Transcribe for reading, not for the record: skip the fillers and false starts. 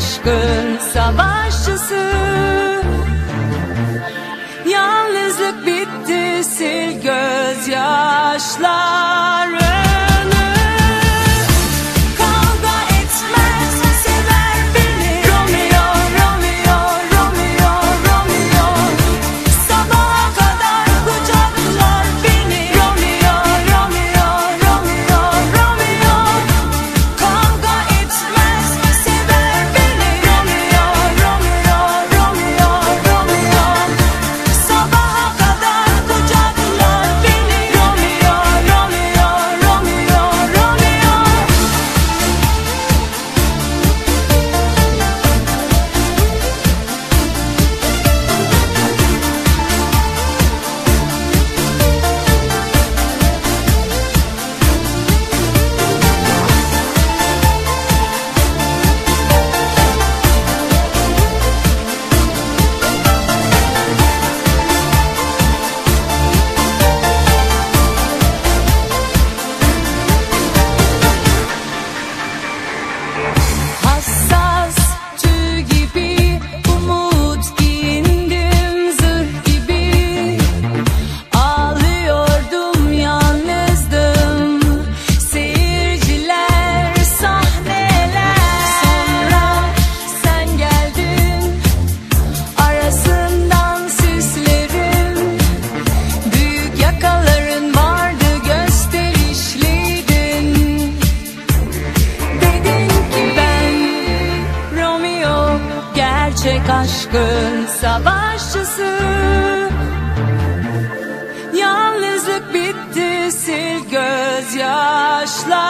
aşkın savaşçısı. Yalnızlık bitti, sil gözyaşlarını. Kavga etmez, sever beni. Romeo, Romeo, Romeo, Romeo. Sabaha kadar kucaklar beni. Romeo, Romeo, Romeo, Romeo. Kavga etmez, sever beni. Romeo, Romeo, Romeo, Romeo. Sabaha kadar kucaklar beni. Romeo, Romeo, Romeo, Romeo. Hassas tüy gibi, umut giyindim zırh gibi. Ağlıyordum, yalnızdım. Seyirciler, sahneler. Sonra sen geldin, arasından süslerim. Büyük yakaların vardı, gösterişliydin. Dedin ki ben Romeo, gerçek aşkın savaşçısı. Yalnızlık bitti, sil gözyaşlarını.